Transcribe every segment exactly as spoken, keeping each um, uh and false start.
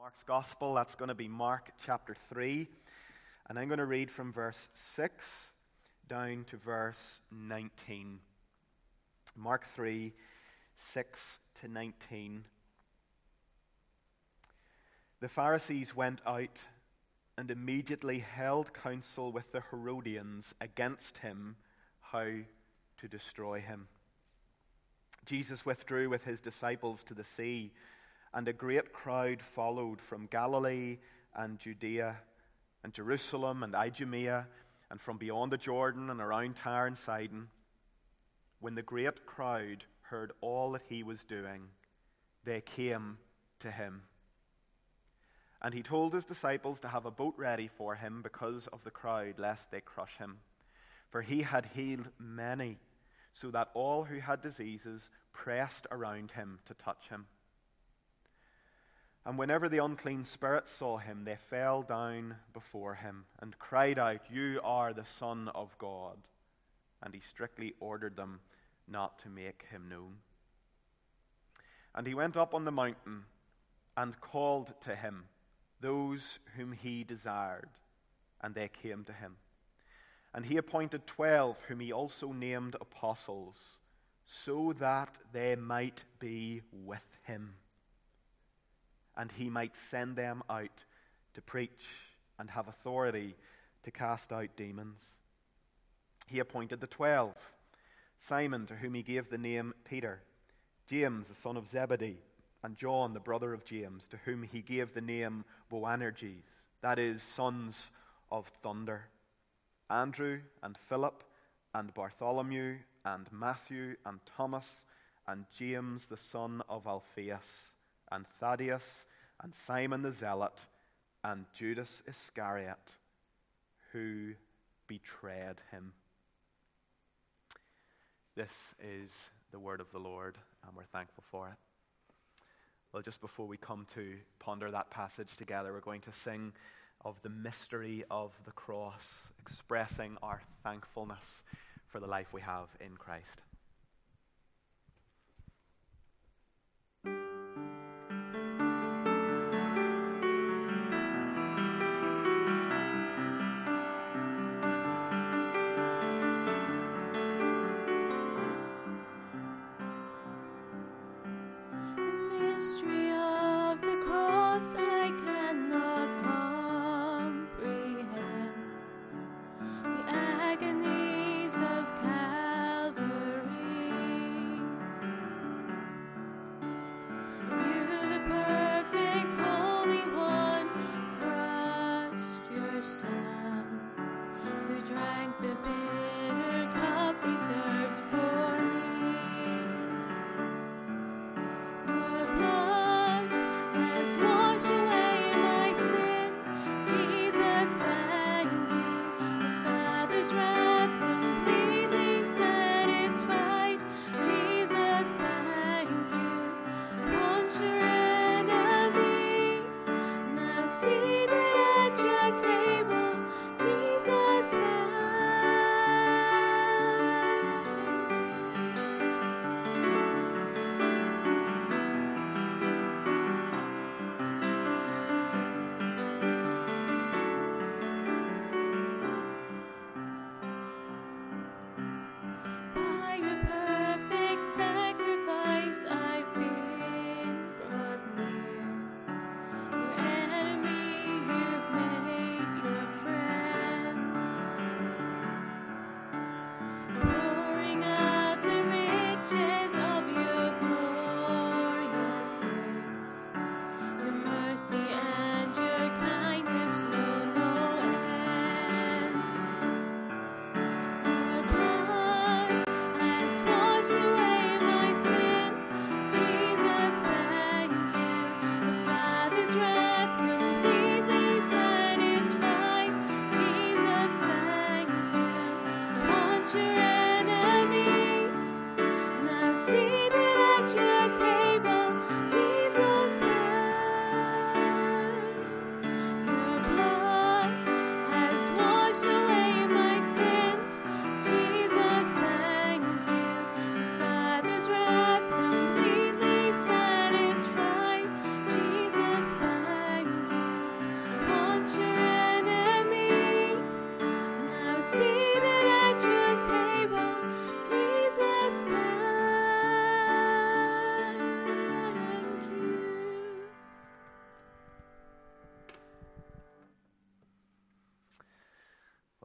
Mark's Gospel. That's going to be Mark chapter three. And I'm going to read from verse six down to verse nineteen. Mark three, six to nineteen. The Pharisees went out and immediately held counsel with the Herodians against him, how to destroy him. Jesus withdrew with his disciples to the sea, and a great crowd followed from Galilee and Judea and Jerusalem and Idumea and from beyond the Jordan and around Tyre and Sidon. When the great crowd heard all that he was doing, they came to him. And he told his disciples to have a boat ready for him because of the crowd, lest they crush him. For he had healed many, so that all who had diseases pressed around him to touch him. And whenever the unclean spirits saw him, they fell down before him and cried out, "You are the Son of God." And he strictly ordered them not to make him known. And he went up on the mountain and called to him those whom he desired, and they came to him. And he appointed twelve, whom he also named apostles, so that they might be with him, and he might send them out to preach and have authority to cast out demons. He appointed the twelve: Simon, to whom he gave the name Peter, James, the son of Zebedee, and John, the brother of James, to whom he gave the name Boanerges, that is, sons of thunder, Andrew and Philip and Bartholomew and Matthew and Thomas and James, the son of Alphaeus, and Thaddeus, and Simon the Zealot, and Judas Iscariot, who betrayed him. This is the word of the Lord, and we're thankful for it. Well, just before we come to ponder that passage together, we're going to sing of the mystery of the cross, expressing our thankfulness for the life we have in Christ. Agonies of Calvary.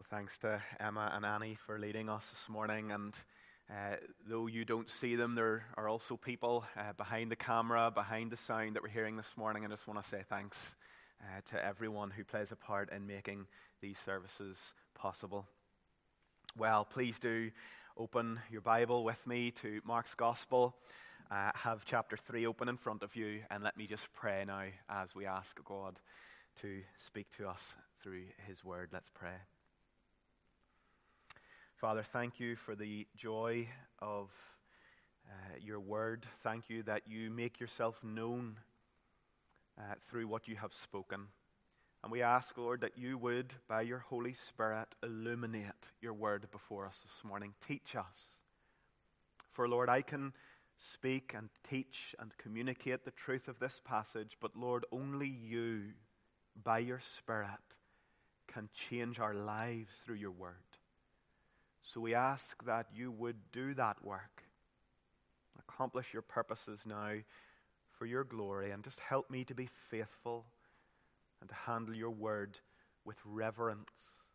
Thanks to Emma and Annie for leading us this morning. And uh, though you don't see them, there are also people uh, behind the camera, behind the sound that we're hearing this morning. I just want to say thanks uh, to everyone who plays a part in making these services possible. Well, please do open your Bible with me to Mark's Gospel. Uh, have chapter three open in front of you, and let me just pray now as we ask God to speak to us through His Word. Let's pray. Father, thank you for the joy of uh, your Word. Thank you that you make yourself known uh, through what you have spoken. And we ask, Lord, that you would, by your Holy Spirit, illuminate your Word before us this morning. Teach us. For, Lord, I can speak and teach and communicate the truth of this passage, but, Lord, only you, by your Spirit, can change our lives through your Word. So we ask that you would do that work, accomplish your purposes now for your glory, and just help me to be faithful and to handle your word with reverence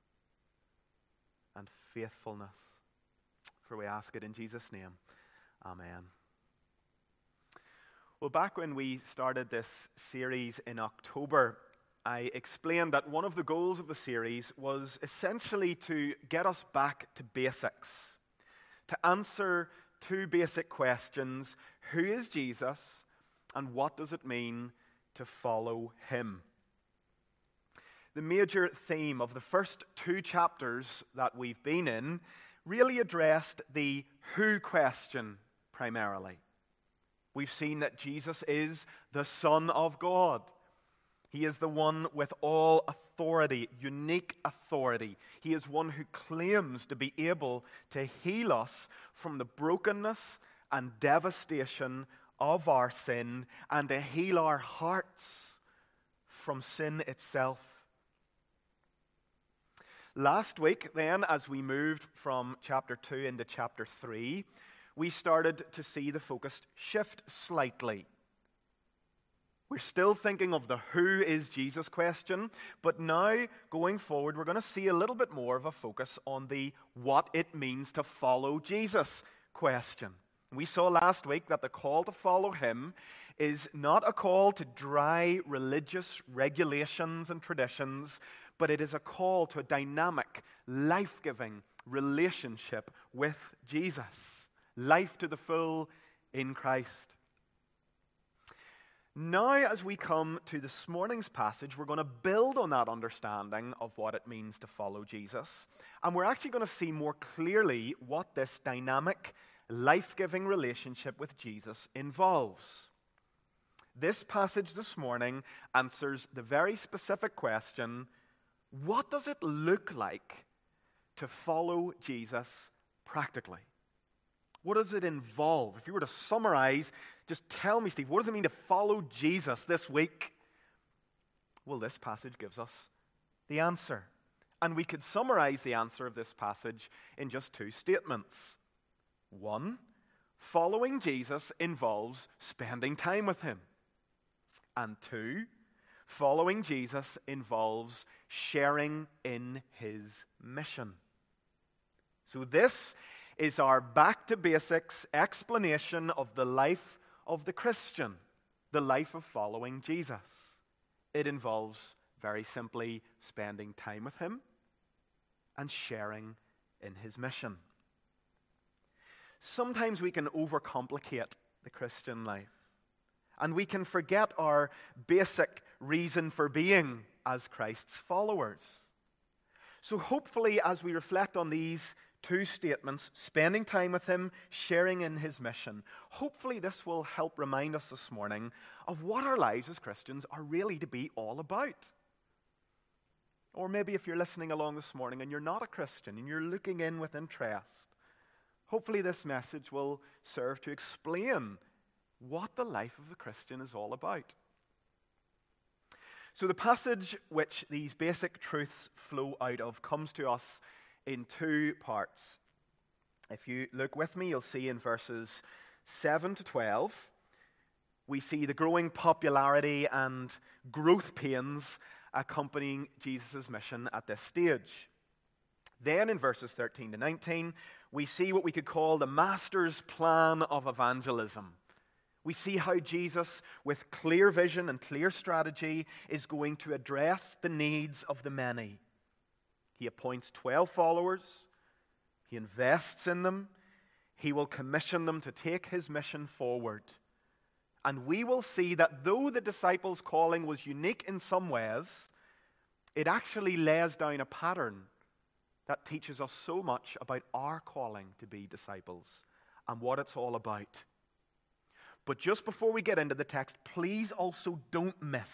and faithfulness. For we ask it in Jesus' name. Amen. Well, back when we started this series in October, I explained that one of the goals of the series was essentially to get us back to basics, to answer two basic questions: who is Jesus, and what does it mean to follow him? The major theme of the first two chapters that we've been in really addressed the who question primarily. We've seen that Jesus is the Son of God. He is the one with all authority, unique authority. He is one who claims to be able to heal us from the brokenness and devastation of our sin and to heal our hearts from sin itself. Last week, then, as we moved from chapter two into chapter three, we started to see the focus shift slightly. We're still thinking of the who is Jesus question, but now, going forward, we're going to see a little bit more of a focus on the what it means to follow Jesus question. We saw last week that the call to follow him is not a call to dry religious regulations and traditions, but it is a call to a dynamic, life-giving relationship with Jesus. Life to the full in Christ. Now, as we come to this morning's passage, we're going to build on that understanding of what it means to follow Jesus. And we're actually going to see more clearly what this dynamic, life-giving relationship with Jesus involves. This passage this morning answers the very specific question: what does it look like to follow Jesus practically? What does it involve? If you were to summarize, just tell me, Steve, what does it mean to follow Jesus this week? Well, this passage gives us the answer. And we could summarize the answer of this passage in just two statements. One, following Jesus involves spending time with him. And two, following Jesus involves sharing in his mission. So this is our back-to-basics explanation of the life of the Christian, the life of following Jesus. It involves, very simply, spending time with him and sharing in his mission. Sometimes we can overcomplicate the Christian life, and we can forget our basic reason for being as Christ's followers. So hopefully, as we reflect on these two statements, spending time with him, sharing in his mission, hopefully this will help remind us this morning of what our lives as Christians are really to be all about. Or maybe if you're listening along this morning and you're not a Christian and you're looking in with interest, hopefully this message will serve to explain what the life of a Christian is all about. So the passage which these basic truths flow out of comes to us in two parts. If you look with me, you'll see in verses seven to twelve, we see the growing popularity and growth pains accompanying Jesus' mission at this stage. Then in verses thirteen to nineteen, we see what we could call the master's plan of evangelism. We see how Jesus, with clear vision and clear strategy, is going to address the needs of the many. He appoints twelve followers. He invests in them. He will commission them to take his mission forward. And we will see that though the disciples' calling was unique in some ways, it actually lays down a pattern that teaches us so much about our calling to be disciples and what it's all about. But just before we get into the text, please also don't miss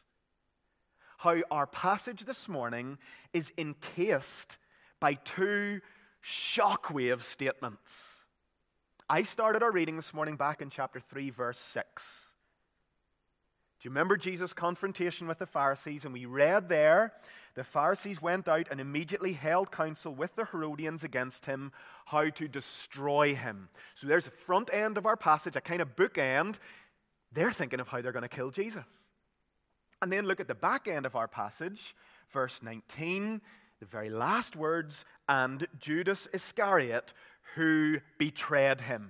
how our passage this morning is encased by two shockwave statements. I started our reading this morning back in chapter three, verse six. Do you remember Jesus' confrontation with the Pharisees? And we read there, the Pharisees went out and immediately held counsel with the Herodians against him, how to destroy him. So there's the front end of our passage, a kind of bookend. They're thinking of how they're going to kill Jesus. And then look at the back end of our passage, verse nineteen, the very last words, and Judas Iscariot, who betrayed him.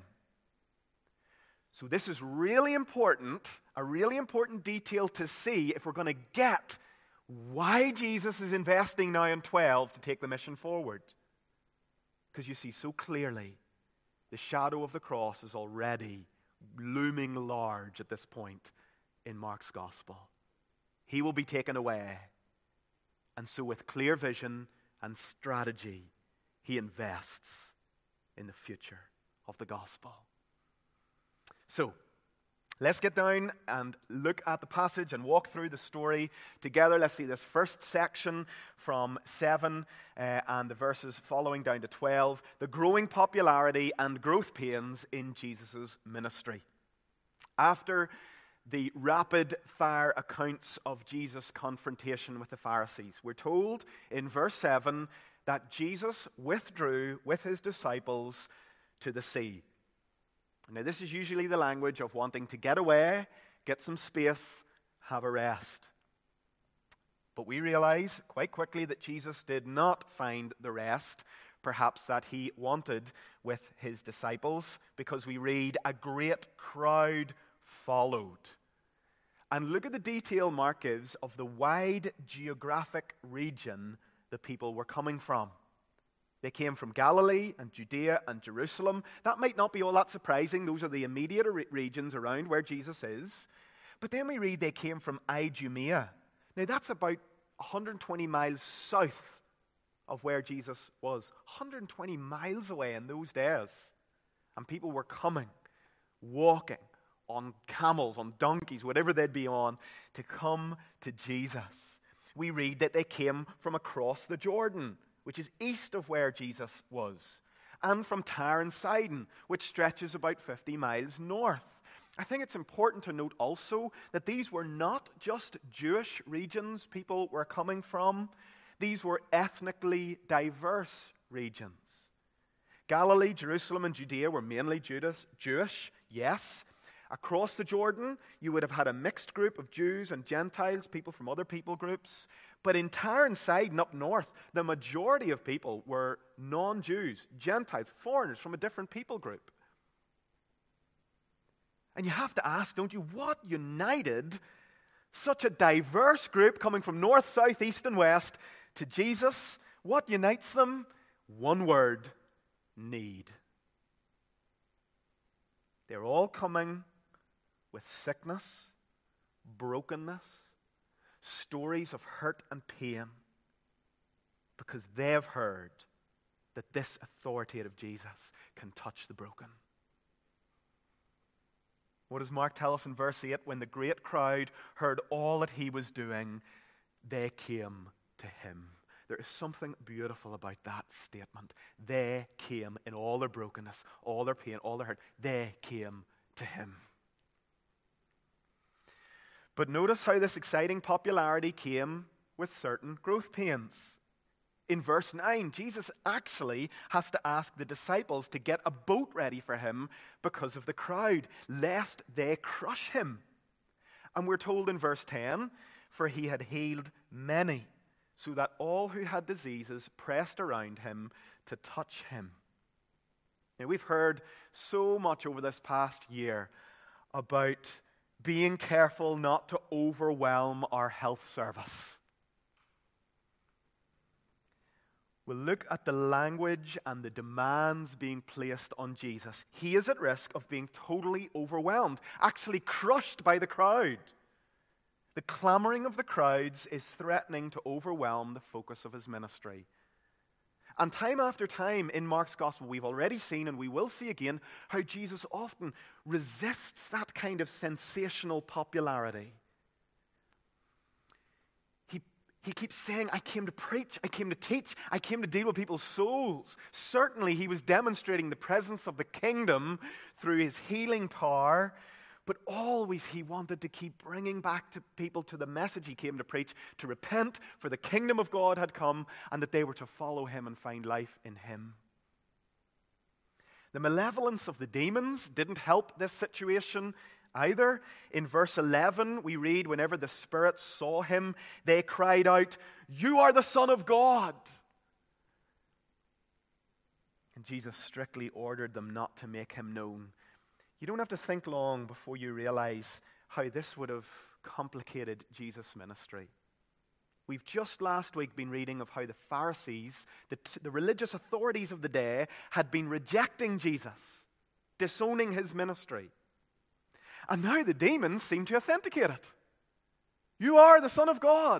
So this is really important, a really important detail to see if we're going to get why Jesus is investing now in twelve to take the mission forward. Because you see so clearly the shadow of the cross is already looming large at this point in Mark's gospel. He will be taken away. And so with clear vision and strategy, he invests in the future of the gospel. So, let's get down and look at the passage and walk through the story together. Let's see this first section from seven uh, and the verses following down to twelve. The growing popularity and growth pains in Jesus' ministry. After the rapid-fire accounts of Jesus' confrontation with the Pharisees, we're told in verse seven that Jesus withdrew with his disciples to the sea. Now, this is usually the language of wanting to get away, get some space, have a rest. But we realize quite quickly that Jesus did not find the rest, perhaps that he wanted with his disciples, because we read, a great crowd followed. And look at the detail Mark gives of the wide geographic region the people were coming from. They came from Galilee and Judea and Jerusalem. That might not be all that surprising. Those are the immediate re- regions around where Jesus is. But then we read they came from Idumea. Now that's about one hundred twenty miles south of where Jesus was. one hundred twenty miles away in those days. And people were coming, walking on camels, on donkeys, whatever they'd be on, to come to Jesus. We read that they came from across the Jordan, which is east of where Jesus was, and from Tyre and Sidon, which stretches about fifty miles north. I think it's important to note also that these were not just Jewish regions people were coming from. These were ethnically diverse regions. Galilee, Jerusalem, and Judea were mainly Jewish, yes. Across the Jordan, you would have had a mixed group of Jews and Gentiles, people from other people groups. But in Tyre and Sidon up north, the majority of people were non-Jews, Gentiles, foreigners from a different people group. And you have to ask, don't you, what united such a diverse group coming from north, south, east, and west to Jesus? What unites them? One word: need. They're all coming with sickness, brokenness, stories of hurt and pain, because they've heard that this authoritative Jesus can touch the broken. What does Mark tell us in verse eight? When the great crowd heard all that he was doing, they came to him. There is something beautiful about that statement. They came in all their brokenness, all their pain, all their hurt. They came to him. But notice how this exciting popularity came with certain growth pains. In verse nine, Jesus actually has to ask the disciples to get a boat ready for him because of the crowd, lest they crush him. And we're told in verse ten, for he had healed many. so that all who had diseases pressed around him to touch him. Now, we've heard so much over this past year about being careful not to overwhelm our health service. We'll look at the language and the demands being placed on Jesus. He is at risk of being totally overwhelmed, actually crushed by the crowd. The clamoring of the crowds is threatening to overwhelm the focus of his ministry. And time after time in Mark's gospel, we've already seen, and we will see again, how Jesus often resists that kind of sensational popularity. He, he keeps saying, I came to preach, I came to teach, I came to deal with people's souls. Certainly he was demonstrating the presence of the kingdom through his healing power, but always he wanted to keep bringing back to people to the message he came to preach, to repent, for the kingdom of God had come, and that they were to follow him and find life in him. The malevolence of the demons didn't help this situation either. In verse eleven, we read, whenever the spirits saw him, they cried out, "You are the Son of God!" And Jesus strictly ordered them not to make him known. You don't have to think long before you realize how this would have complicated Jesus' ministry. We've just last week been reading of how the Pharisees, the, the religious authorities of the day, had been rejecting Jesus, disowning his ministry. And now the demons seem to authenticate it. You are the Son of God.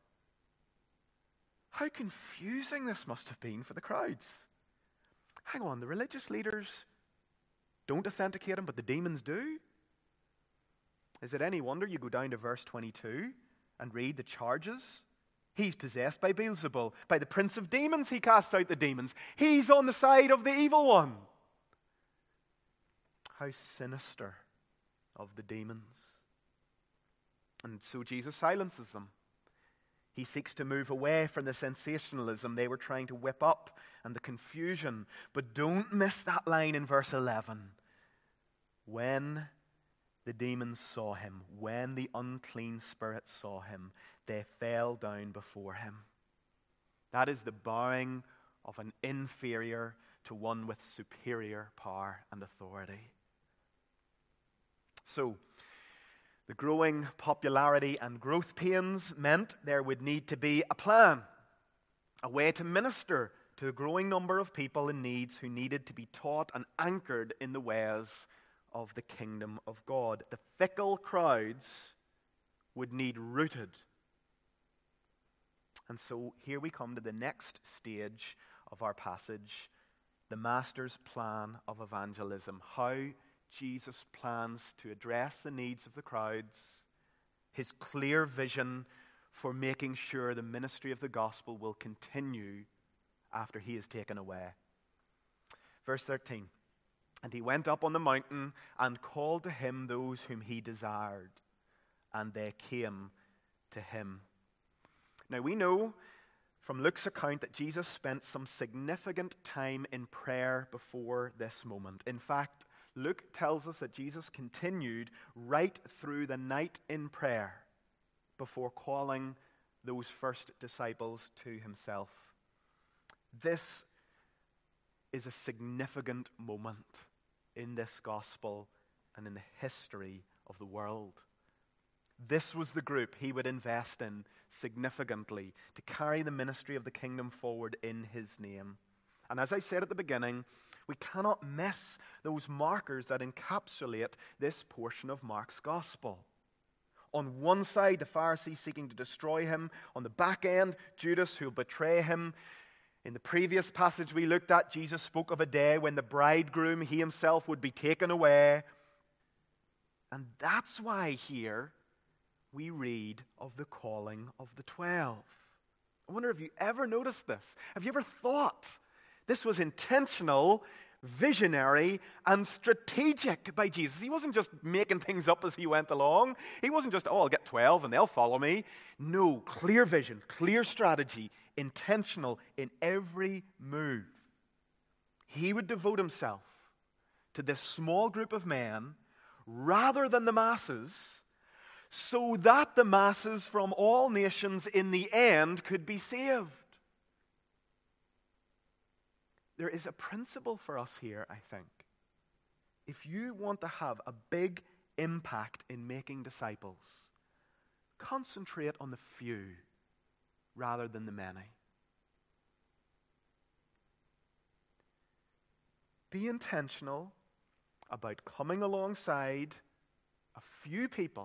How confusing this must have been for the crowds. Hang on, the religious leaders don't authenticate him, but the demons do? Is it any wonder you go down to verse twenty-two and read the charges? He's possessed by Beelzebul. By the prince of demons he casts out the demons. He's on the side of the evil one. How sinister of the demons. And so Jesus silences them. He seeks to move away from the sensationalism they were trying to whip up and the confusion. But don't miss that line in verse eleven. When the demons saw him, when the unclean spirits saw him, they fell down before him. That is the bowing of an inferior to one with superior power and authority. So, the growing popularity and growth pains meant there would need to be a plan, a way to minister to a growing number of people in needs who needed to be taught and anchored in the ways of the kingdom of God. The fickle crowds would need rooted. And so here we come to the next stage of our passage, the Master's plan of evangelism. How Jesus plans to address the needs of the crowds, his clear vision for making sure the ministry of the gospel will continue after he is taken away. Verse thirteen, and he went up on the mountain and called to him those whom he desired, and they came to him. Now we know from Luke's account that Jesus spent some significant time in prayer before this moment. In fact, Luke tells us that Jesus continued right through the night in prayer before calling those first disciples to himself. This is a significant moment in this gospel and in the history of the world. This was the group he would invest in significantly to carry the ministry of the kingdom forward in his name. And as I said at the beginning, we cannot miss those markers that encapsulate this portion of Mark's gospel. On one side, the Pharisees seeking to destroy him. On the back end, Judas who will betray him. In the previous passage we looked at, Jesus spoke of a day when the bridegroom, he himself, would be taken away. And that's why here we read of the calling of the twelve. I wonder if you ever noticed this. Have you ever thought this was intentional, visionary, and strategic by Jesus? He wasn't just making things up as he went along. He wasn't just, oh, I'll get twelve and they'll follow me. No, clear vision, clear strategy, intentional in every move. He would devote himself to this small group of men rather than the masses, so that the masses from all nations in the end could be saved. There is a principle for us here, I think. If you want to have a big impact in making disciples, concentrate on the few rather than the many. Be intentional about coming alongside a few people,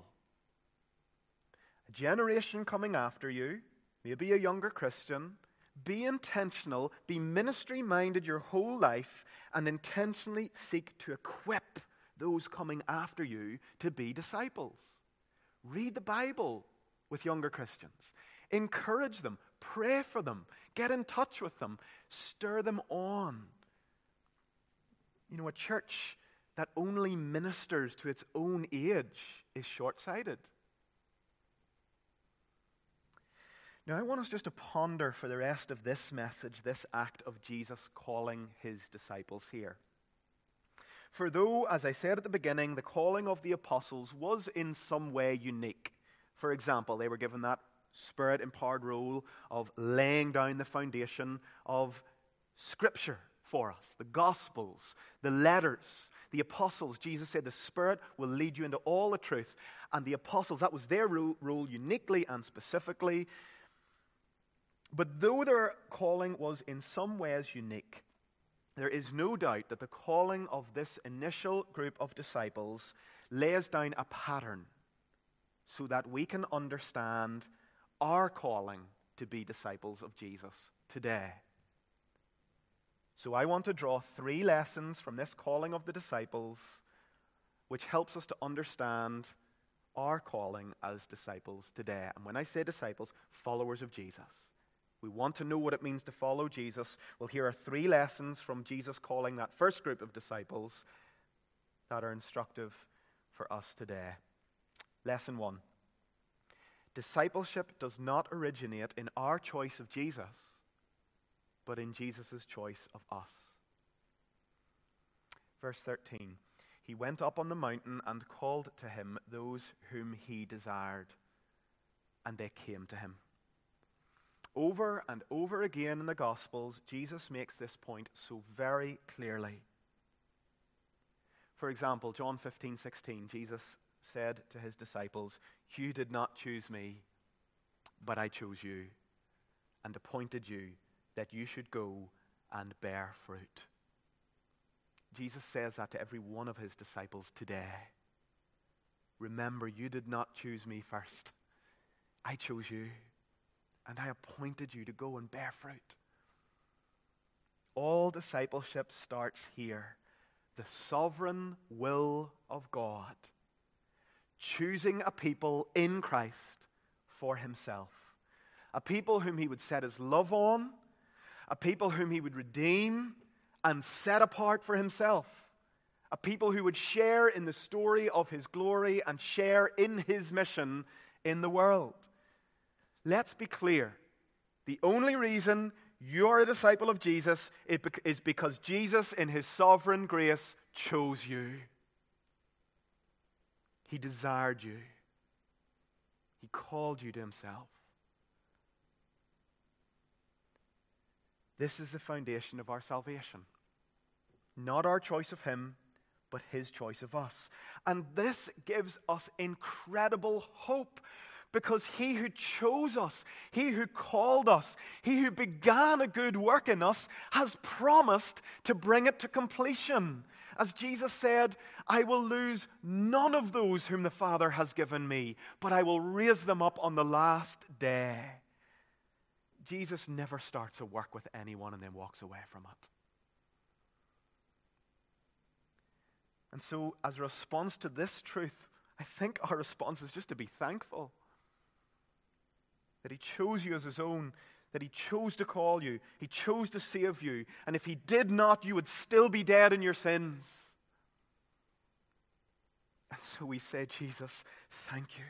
a generation coming after you, maybe a younger Christian. Be intentional, be ministry-minded your whole life, and intentionally seek to equip those coming after you to be disciples. Read the Bible with younger Christians. Encourage them. Pray for them. Get in touch with them. Stir them on. You know, a church that only ministers to its own age is short-sighted. Now, I want us just to ponder for the rest of this message, this act of Jesus calling his disciples here. For though, as I said at the beginning, the calling of the apostles was in some way unique. For example, they were given that Spirit-empowered role of laying down the foundation of Scripture for us, the Gospels, the letters, the apostles. Jesus said the Spirit will lead you into all the truth. And the apostles, that was their role, role uniquely and specifically. But though their calling was in some ways unique, there is no doubt that the calling of this initial group of disciples lays down a pattern so that we can understand our calling to be disciples of Jesus today. So I want to draw three lessons from this calling of the disciples, which helps us to understand our calling as disciples today. And when I say disciples, followers of Jesus. We want to know what it means to follow Jesus. Well, here are three lessons from Jesus calling that first group of disciples that are instructive for us today. Lesson one. Discipleship does not originate in our choice of Jesus, but in Jesus' choice of us. Verse thirteen. He went up on the mountain and called to him those whom he desired, and they came to him. Over and over again in the Gospels, Jesus makes this point so very clearly. For example, John fifteen sixteen, Jesus said to his disciples, "You did not choose me, but I chose you and appointed you that you should go and bear fruit." Jesus says that to every one of his disciples today. Remember, you did not choose me first. I chose you. And I appointed you to go and bear fruit. All discipleship starts here. The sovereign will of God. Choosing a people in Christ for himself. A people whom he would set his love on. A people whom he would redeem and set apart for himself. A people who would share in the story of his glory and share in his mission in the world. Let's be clear. The only reason you're a disciple of Jesus is because Jesus, in his sovereign grace, chose you. He desired you. He called you to himself. This is the foundation of our salvation. Not our choice of him, but his choice of us. And this gives us incredible hope. Because he who chose us, he who called us, he who began a good work in us, has promised to bring it to completion. As Jesus said, I will lose none of those whom the Father has given me, but I will raise them up on the last day. Jesus never starts a work with anyone and then walks away from it. And so, as a response to this truth, I think our response is just to be thankful. That he chose you as his own, that he chose to call you, he chose to save you, and if he did not, you would still be dead in your sins. And so we say, Jesus, thank you.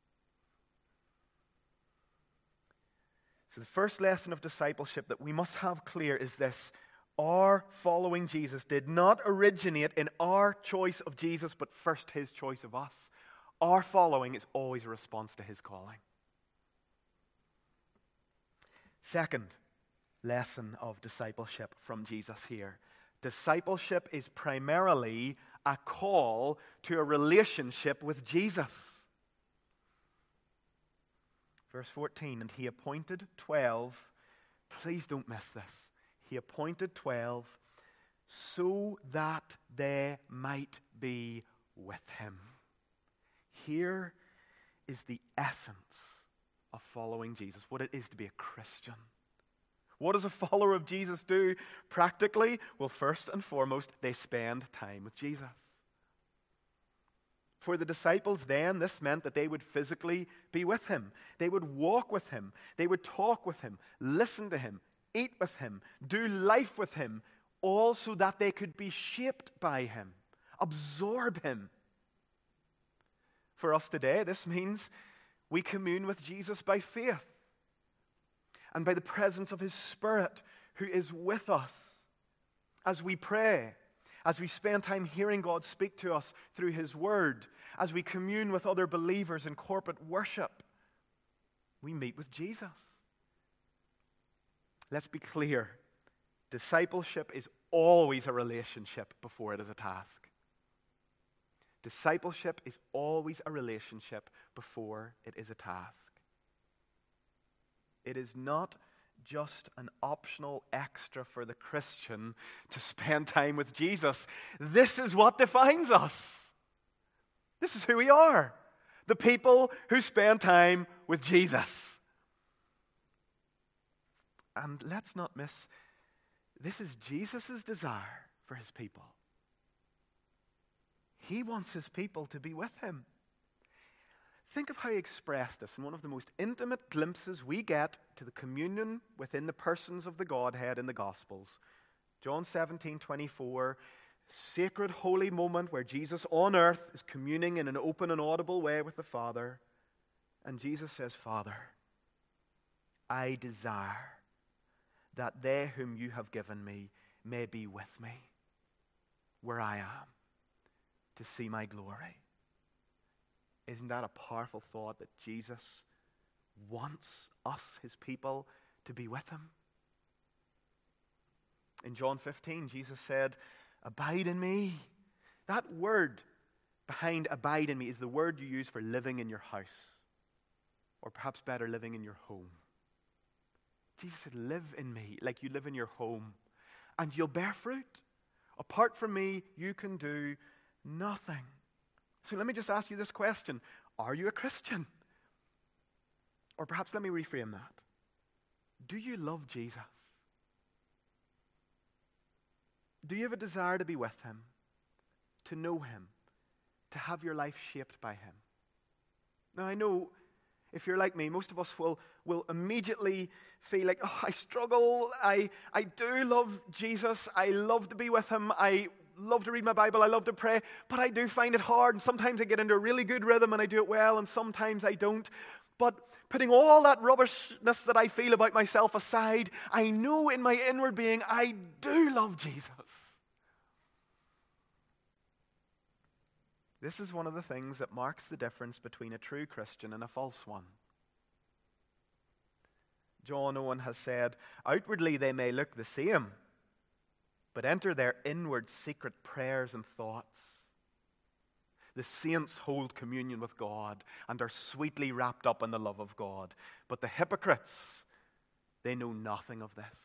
So the first lesson of discipleship that we must have clear is this. Our following Jesus did not originate in our choice of Jesus, but first his choice of us. our following is always a response to his calling. Second lesson of discipleship from Jesus here. Discipleship is primarily a call to a relationship with Jesus. Verse fourteen, and he appointed twelve. Please don't miss this. He appointed twelve so that they might be with him. Here is the essence of following Jesus, what it is to be a Christian. What does a follower of Jesus do practically? Well, first and foremost, they spend time with Jesus. For the disciples then, this meant that they would physically be with him. They would walk with him. They would talk with him, listen to him, eat with him, do life with him, all so that they could be shaped by him, absorb him. For us today, this means we commune with Jesus by faith and by the presence of his Spirit who is with us as we pray, as we spend time hearing God speak to us through his word, as we commune with other believers in corporate worship. We meet with Jesus. Let's be clear. Discipleship is always a relationship before it is a task. Discipleship is always a relationship before it is a task. It is not just an optional extra for the Christian to spend time with Jesus. This is what defines us. This is who we are. The people who spend time with Jesus. And let's not miss, this is Jesus' desire for his people. He wants his people to be with him. Think of how he expressed this in one of the most intimate glimpses we get to the communion within the persons of the Godhead in the Gospels. John seventeen twenty-four, sacred holy moment where Jesus on earth is communing in an open and audible way with the Father. And Jesus says, Father, I desire that they whom you have given me may be with me where I am to see my glory. Isn't that a powerful thought that Jesus wants us, his people, to be with him? In John fifteen, Jesus said, abide in me. That word behind abide in me is the word you use for living in your house. Or perhaps better, living in your home. Jesus said, live in me like you live in your home, and you'll bear fruit. Apart from me, you can do nothing. So let me just ask you this question. Are you a Christian? Or perhaps let me reframe that. Do you love Jesus? Do you have a desire to be with him, to know him, to have your life shaped by him? Now I know if you're like me, most of us will, will immediately feel like, oh, I struggle. I, I do love Jesus. I love to be with him. I love to read my Bible. I love to pray. But I do find it hard. And sometimes I get into a really good rhythm and I do it well. And sometimes I don't. But putting all that rubbishness that I feel about myself aside, I know in my inward being, I do love Jesus. This is one of the things that marks the difference between a true Christian and a false one. John Owen has said, outwardly they may look the same, but enter their inward secret prayers and thoughts. The saints hold communion with God and are sweetly wrapped up in the love of God. But the hypocrites, they know nothing of this.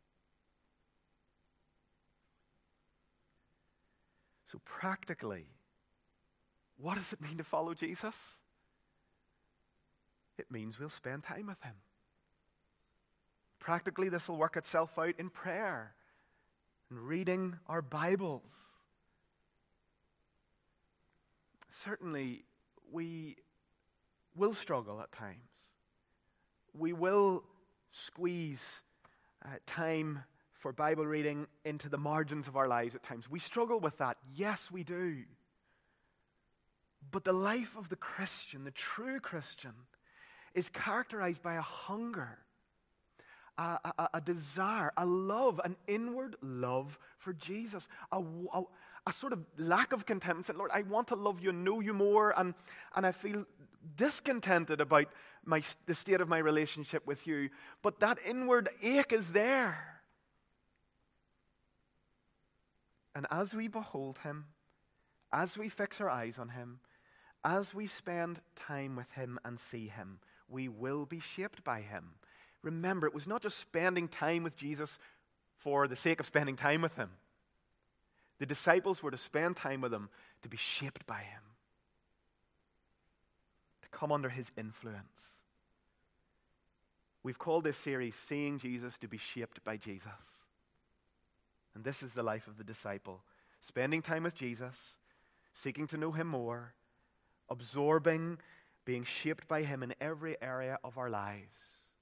So practically, what does it mean to follow Jesus? It means we'll spend time with him. Practically, this will work itself out in prayer and reading our Bibles. Certainly, we will struggle at times. We will squeeze uh, time for Bible reading into the margins of our lives at times. We struggle with that. Yes, we do. But the life of the Christian, the true Christian, is characterized by a hunger, a, a, a desire, a love, an inward love for Jesus, a, a, a sort of lack of contentment. Saying, Lord, I want to love you and know you more, and, and I feel discontented about my, the state of my relationship with you. But that inward ache is there. And as we behold him, as we fix our eyes on him, as we spend time with him and see him, we will be shaped by him. Remember, it was not just spending time with Jesus for the sake of spending time with him. The disciples were to spend time with him to be shaped by him, to come under his influence. We've called this series, Seeing Jesus to be Shaped by Jesus. And this is the life of the disciple. Spending time with Jesus, seeking to know him more, absorbing, being shaped by him in every area of our lives.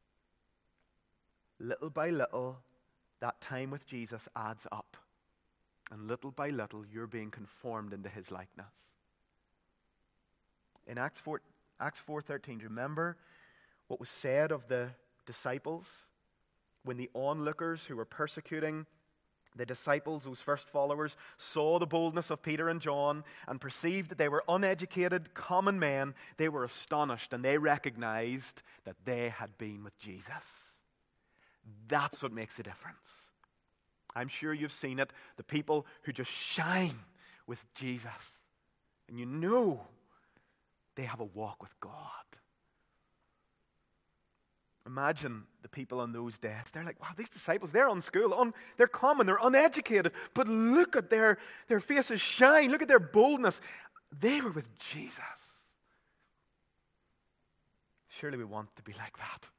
Little by little, that time with Jesus adds up. And little by little, you're being conformed into his likeness. In Acts four, Acts four thirteen, do you remember what was said of the disciples when the onlookers who were persecuting the disciples, those first followers, saw the boldness of Peter and John and perceived that they were uneducated, common men? They were astonished and they recognized that they had been with Jesus. That's what makes a difference. I'm sure you've seen it. The people who just shine with Jesus. And you know they have a walk with God. Imagine the people on those days. They're like, wow, these disciples, they're unschooled, un, they're common, they're uneducated. But look at their, their faces shine. Look at their boldness. They were with Jesus. Surely we want to be like that.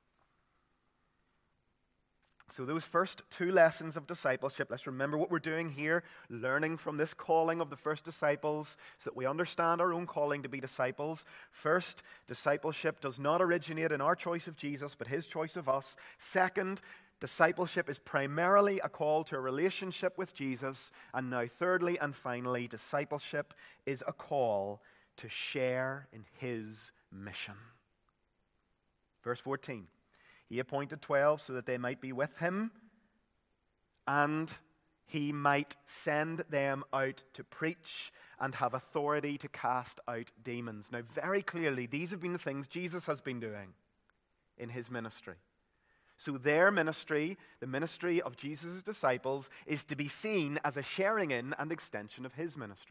So those first two lessons of discipleship, let's remember what we're doing here, learning from this calling of the first disciples so that we understand our own calling to be disciples. First, discipleship does not originate in our choice of Jesus, but his choice of us. Second, discipleship is primarily a call to a relationship with Jesus. And now thirdly and finally, discipleship is a call to share in his mission. Verse fourteen. He appointed twelve so that they might be with him, and he might send them out to preach and have authority to cast out demons. Now, very clearly, these have been the things Jesus has been doing in his ministry. So their ministry, the ministry of Jesus' disciples, is to be seen as a sharing in and extension of his ministry.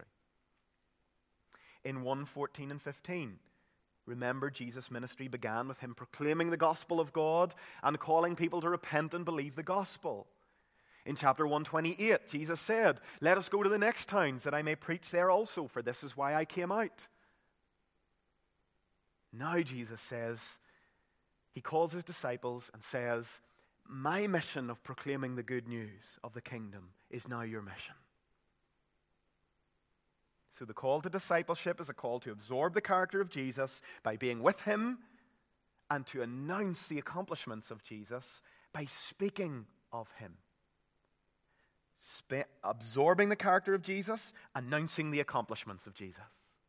In one fourteen and fifteen, remember, Jesus' ministry began with him proclaiming the gospel of God and calling people to repent and believe the gospel. In chapter one twenty-eight, Jesus said, let us go to the next towns that I may preach there also, for this is why I came out. Now Jesus says, he calls his disciples and says, my mission of proclaiming the good news of the kingdom is now your mission. So the call to discipleship is a call to absorb the character of Jesus by being with him and to announce the accomplishments of Jesus by speaking of him. Spe- absorbing the character of Jesus, announcing the accomplishments of Jesus.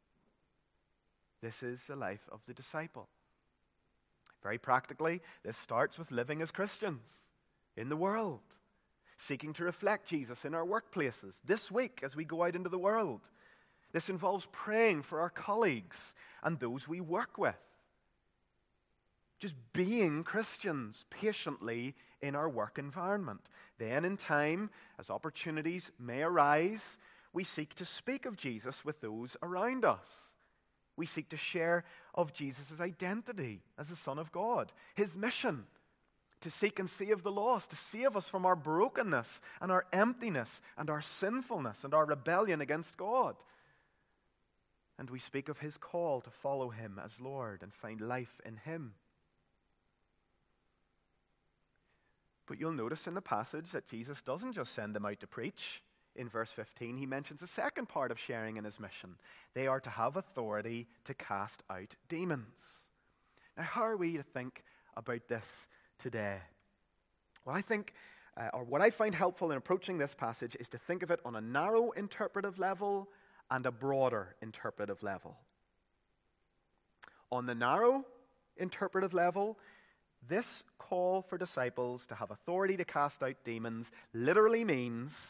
This is the life of the disciple. Very practically, this starts with living as Christians in the world, seeking to reflect Jesus in our workplaces this week as we go out into the world. This involves praying for our colleagues and those we work with. Just being Christians patiently in our work environment. Then in time, as opportunities may arise, we seek to speak of Jesus with those around us. We seek to share of Jesus' identity as the Son of God, his mission to seek and save the lost, to save us from our brokenness and our emptiness and our sinfulness and our rebellion against God. And we speak of his call to follow him as Lord and find life in him. But you'll notice in the passage that Jesus doesn't just send them out to preach. In verse fifteen, he mentions a second part of sharing in his mission. They are to have authority to cast out demons. Now, how are we to think about this today? Well, I think, uh, or what I find helpful in approaching this passage is to think of it on a narrow interpretive level and a broader interpretive level. On the narrow interpretive level, this call for disciples to have authority to cast out demons literally means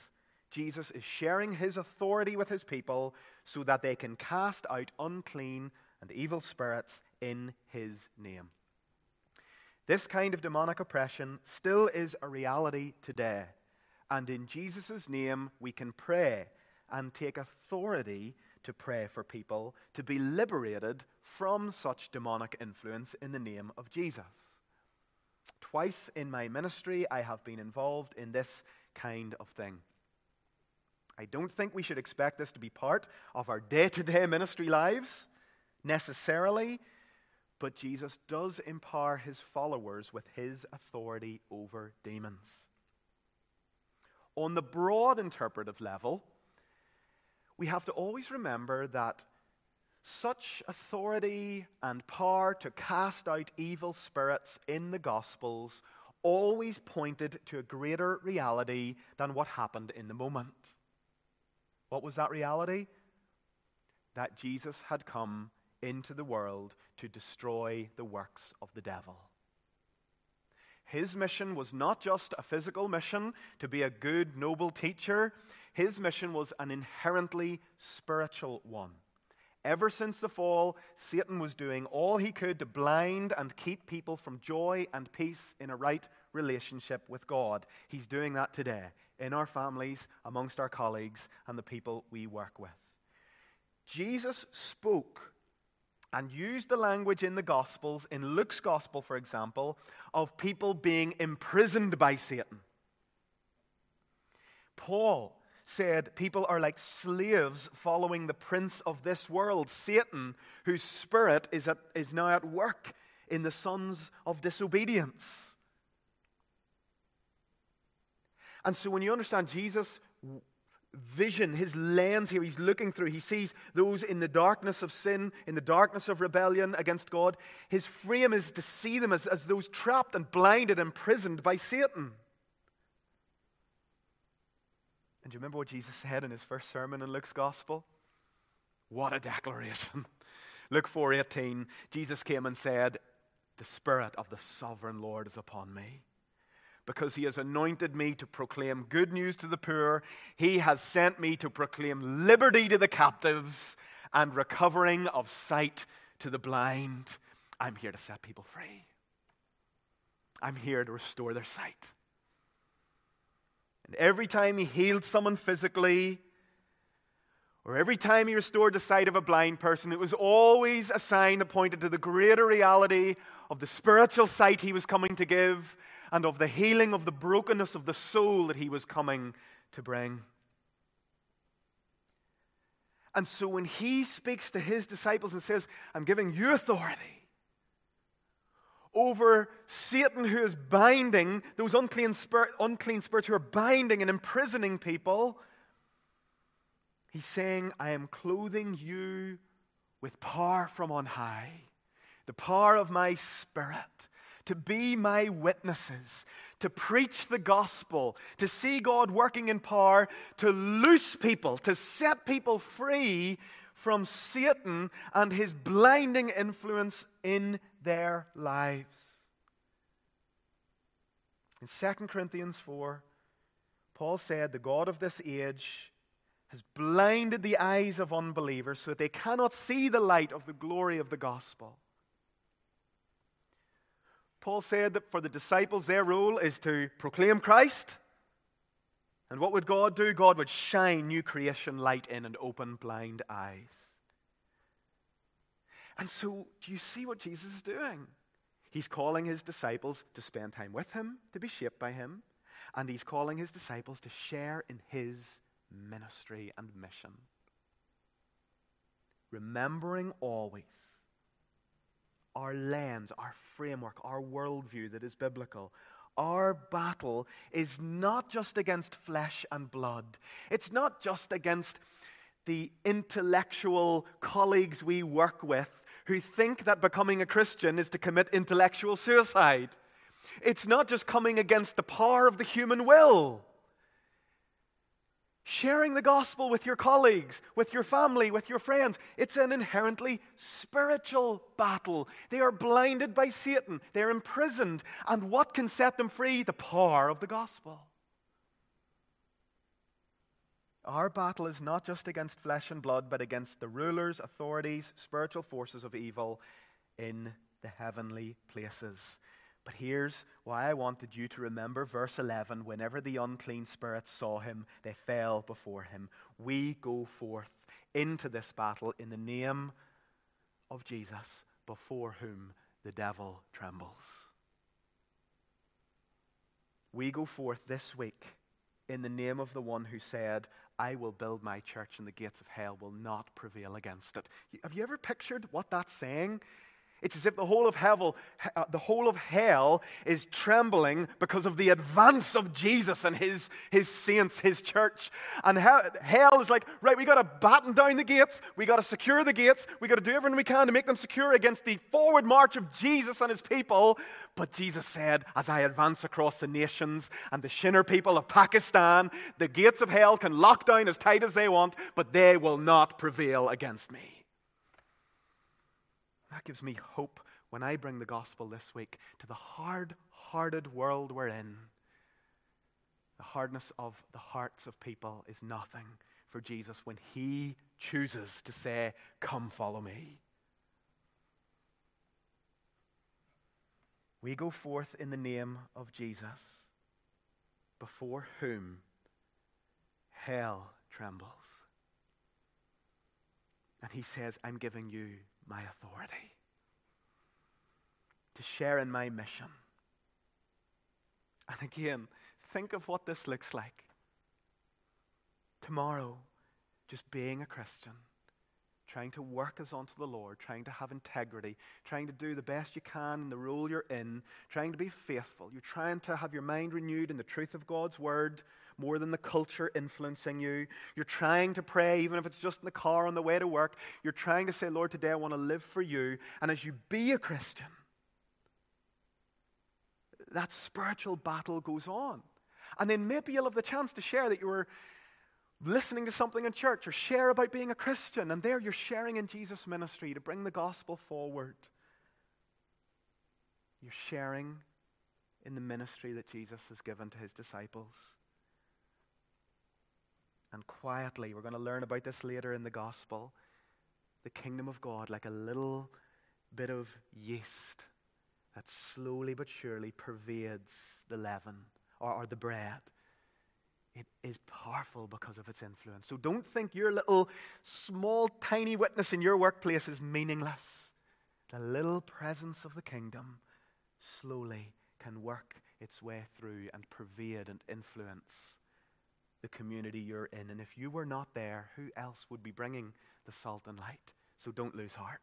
Jesus is sharing his authority with his people so that they can cast out unclean and evil spirits in his name. This kind of demonic oppression still is a reality today. And in Jesus' name, we can pray and take authority to pray for people to be liberated from such demonic influence in the name of Jesus. Twice in my ministry, I have been involved in this kind of thing. I don't think we should expect this to be part of our day-to-day ministry lives necessarily, but Jesus does empower his followers with his authority over demons. On the broad interpretive level, we have to always remember that such authority and power to cast out evil spirits in the Gospels always pointed to a greater reality than what happened in the moment. What was that reality? That Jesus had come into the world to destroy the works of the devil. His mission was not just a physical mission to be a good, noble teacher. His mission was an inherently spiritual one. Ever since the fall, Satan was doing all he could to blind and keep people from joy and peace in a right relationship with God. He's doing that today in our families, amongst our colleagues, and the people we work with. Jesus spoke and used the language in the Gospels, in Luke's Gospel, for example, of people being imprisoned by Satan. Paul said people are like slaves following the prince of this world, Satan, whose spirit is, at, is now at work in the sons of disobedience. And so when you understand Jesus' vision, his lens here, he's looking through, he sees those in the darkness of sin, in the darkness of rebellion against God. His frame is to see them as, as those trapped and blinded, imprisoned by Satan. And do you remember what Jesus said in his first sermon in Luke's Gospel? What a declaration. Luke four eighteen, Jesus came and said, "The Spirit of the Sovereign Lord is upon me, because he has anointed me to proclaim good news to the poor. He has sent me to proclaim liberty to the captives and recovering of sight to the blind." I'm here to set people free. I'm here to restore their sight. And every time he healed someone physically, or every time he restored the sight of a blind person, it was always a sign that pointed to the greater reality of the spiritual sight he was coming to give, and of the healing of the brokenness of the soul that he was coming to bring. And so when he speaks to his disciples and says, "I'm giving you authority over Satan, who is binding those unclean, spirit, unclean spirits who are binding and imprisoning people," he's saying, "I am clothing you with power from on high, the power of my Spirit, to be my witnesses, to preach the gospel, to see God working in power, to loose people, to set people free from Satan and his blinding influence in their lives." In Second Corinthians four, Paul said, "The God of this age has blinded the eyes of unbelievers so that they cannot see the light of the glory of the gospel." Paul said that for the disciples, their role is to proclaim Christ. And what would God do? God would shine new creation light in and open blind eyes. And so, do you see what Jesus is doing? He's calling his disciples to spend time with him, to be shaped by him. And he's calling his disciples to share in his ministry and mission. Remembering always our lens, our framework, our worldview that is biblical. Our battle is not just against flesh and blood. It's not just against the intellectual colleagues we work with who think that becoming a Christian is to commit intellectual suicide. It's not just coming against the power of the human will. Sharing the gospel with your colleagues, with your family, with your friends, it's an inherently spiritual battle. They are blinded by Satan. They're imprisoned. And what can set them free? The power of the gospel. Our battle is not just against flesh and blood, but against the rulers, authorities, spiritual forces of evil in the heavenly places. But here's why I wanted you to remember verse eleven. Whenever the unclean spirits saw him, they fell before him. We go forth into this battle in the name of Jesus, before whom the devil trembles. We go forth this week in the name of the one who said, I will build my church and the gates of hell will not prevail against it. Have you ever pictured what that's saying? It's as if the whole of hell, the whole of hell is trembling because of the advance of Jesus and his, his saints, his church. And hell is like, right, we got to batten down the gates, we got to secure the gates, we got to do everything we can to make them secure against the forward march of Jesus and his people. But Jesus said, as I advance across the nations and the Shinner people of Pakistan, the gates of hell can lock down as tight as they want, but they will not prevail against me. That gives me hope when I bring the gospel this week to the hard-hearted world we're in. The hardness of the hearts of people is nothing for Jesus when he chooses to say, come follow me. We go forth in the name of Jesus, before whom hell trembles. And he says, I'm giving you my authority to share in my mission. And again, think of what this looks like. Tomorrow, just being a Christian, trying to work as unto the Lord, trying to have integrity, trying to do the best you can in the role you're in, trying to be faithful. You're trying to have your mind renewed in the truth of God's word, more than the culture influencing you. You're trying to pray, even if it's just in the car on the way to work. You're trying to say, Lord, today I want to live for you. And as you be a Christian, that spiritual battle goes on. And then maybe you'll have the chance to share that you were listening to something in church, or share about being a Christian. And there you're sharing in Jesus' ministry to bring the gospel forward. You're sharing in the ministry that Jesus has given to his disciples. And quietly, we're going to learn about this later in the gospel, the kingdom of God, like a little bit of yeast that slowly but surely pervades the leaven or, or the bread. It is powerful because of its influence. So don't think your little small tiny witness in your workplace is meaningless. The little presence of the kingdom slowly can work its way through and pervade and influence the community you're in. And if you were not there, who else would be bringing the salt and light? So don't lose heart.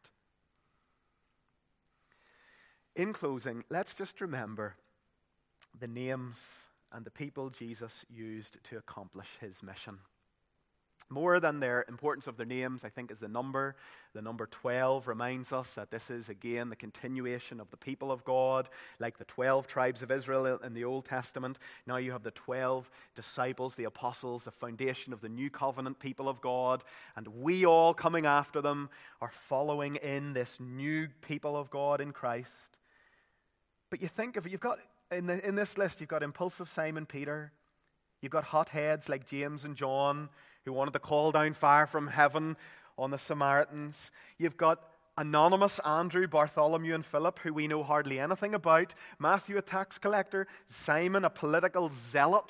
In closing, let's just remember the names and the people Jesus used to accomplish his mission. More than their importance of their names, I think, is the number. The number twelve reminds us that this is, again, the continuation of the people of God, like the twelve tribes of Israel in the Old Testament. Now you have the twelve disciples, the apostles, the foundation of the new covenant people of God, and we all coming after them are following in this new people of God in Christ. But you think of it, you've got, in, the, in this list, you've got impulsive Simon Peter, you've got hotheads like James and John, who wanted to call down fire from heaven on the Samaritans. You've got anonymous Andrew, Bartholomew, and Philip, who we know hardly anything about. Matthew, a tax collector. Simon, a political zealot.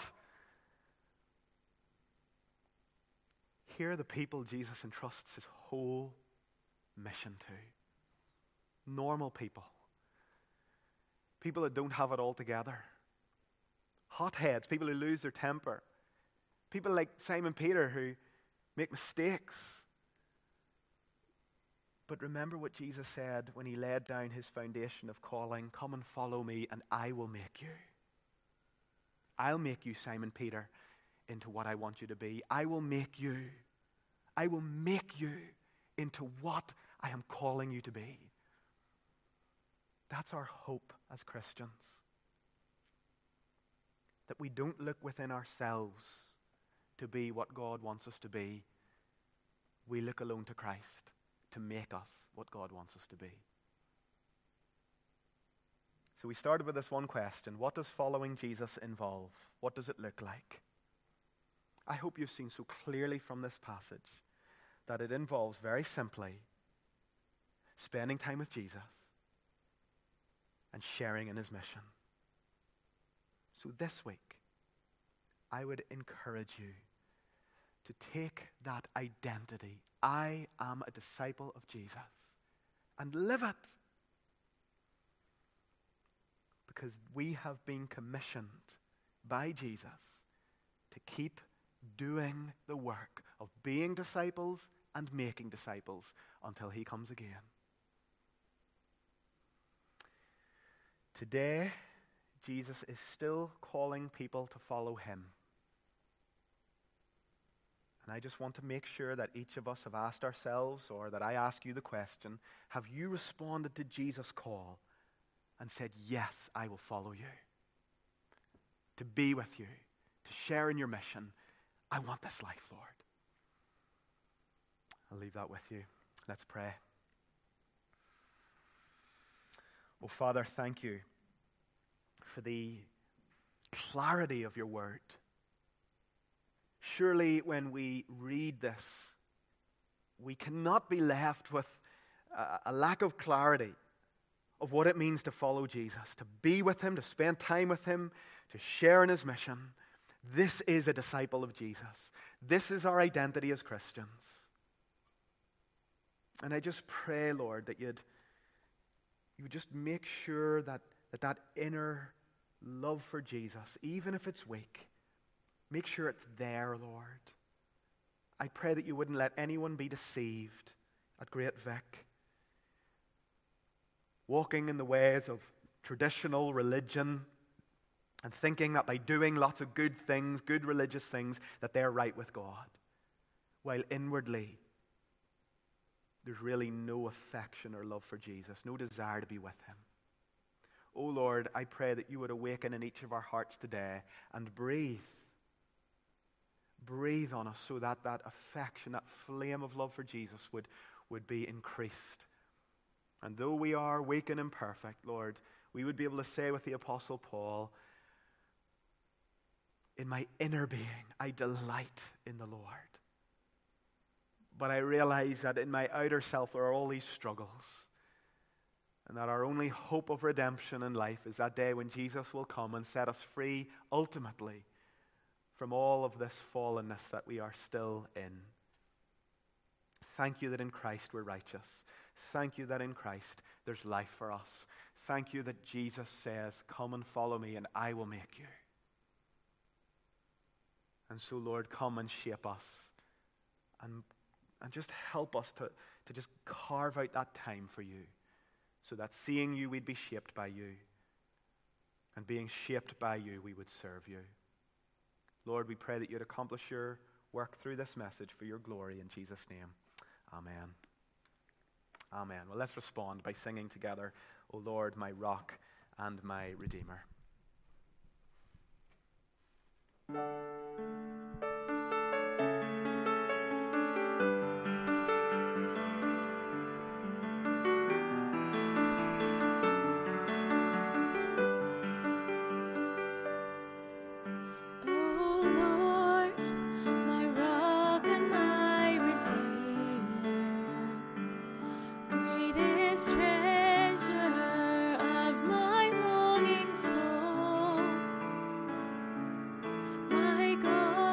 Here are the people Jesus entrusts his whole mission to. Normal people. People that don't have it all together. Hotheads, people who lose their temper. People like Simon Peter who make mistakes. But remember what Jesus said when he laid down his foundation of calling, come and follow me and I will make you. I'll make you, Simon Peter, into what I want you to be. I will make you. I will make you into what I am calling you to be. That's our hope as Christians. That we don't look within ourselves to be what God wants us to be. We look alone to Christ to make us what God wants us to be. So we started with this one question. What does following Jesus involve? What does it look like? I hope you've seen so clearly from this passage that it involves very simply spending time with Jesus and sharing in his mission. So this week, I would encourage you to take that identity, I am a disciple of Jesus, and live it. Because we have been commissioned by Jesus to keep doing the work of being disciples and making disciples until he comes again. Today, Jesus is still calling people to follow him. And I just want to make sure that each of us have asked ourselves, or that I ask you the question, have you responded to Jesus' call and said, yes, I will follow you, to be with you, to share in your mission? I want this life, Lord. I'll leave that with you. Let's pray. Oh, Father, thank you for the clarity of your word. Surely when we read this, we cannot be left with a, a lack of clarity of what it means to follow Jesus, to be with him, to spend time with him, to share in his mission. This is a disciple of Jesus. This is our identity as Christians. And I just pray, Lord, that you'd, you would just make sure that, that that inner love for Jesus, even if it's weak, make sure it's there, Lord. I pray that you wouldn't let anyone be deceived at Great Vic, walking in the ways of traditional religion and thinking that by doing lots of good things, good religious things, that they're right with God, while inwardly there's really no affection or love for Jesus, no desire to be with him. Oh Lord, I pray that you would awaken in each of our hearts today and breathe. Breathe on us so that that affection, that flame of love for Jesus would, would be increased. And though we are weak and imperfect, Lord, we would be able to say with the Apostle Paul, in my inner being, I delight in the Lord. But I realize that in my outer self there are all these struggles, and that our only hope of redemption in life is that day when Jesus will come and set us free ultimately from all of this fallenness that we are still in. Thank you that in Christ we're righteous. Thank you that in Christ there's life for us. Thank you that Jesus says, come and follow me and I will make you. And so, Lord, come and shape us and, and just help us to, to just carve out that time for you, so that seeing you, we'd be shaped by you, and being shaped by you, we would serve you. Lord, we pray that you'd accomplish your work through this message for your glory in Jesus' name. Amen. Amen. Well, let's respond by singing together, O Lord, my rock and my redeemer. God.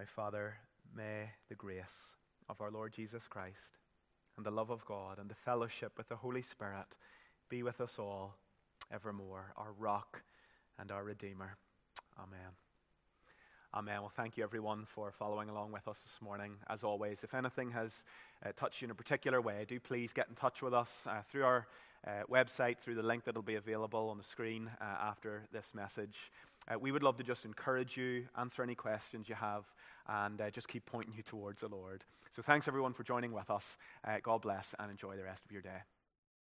Father, may the grace of our Lord Jesus Christ and the love of God and the fellowship with the Holy Spirit be with us all evermore, our rock and our Redeemer. Amen. Amen. Well, thank you everyone for following along with us this morning. As always, if anything has uh, touched you in a particular way, do please get in touch with us uh, through our uh, website, through the link that will be available on the screen uh, after this message. Uh, we would love to just encourage you, answer any questions you have, and uh, just keep pointing you towards the Lord. So thanks everyone for joining with us. Uh, God bless and enjoy the rest of your day.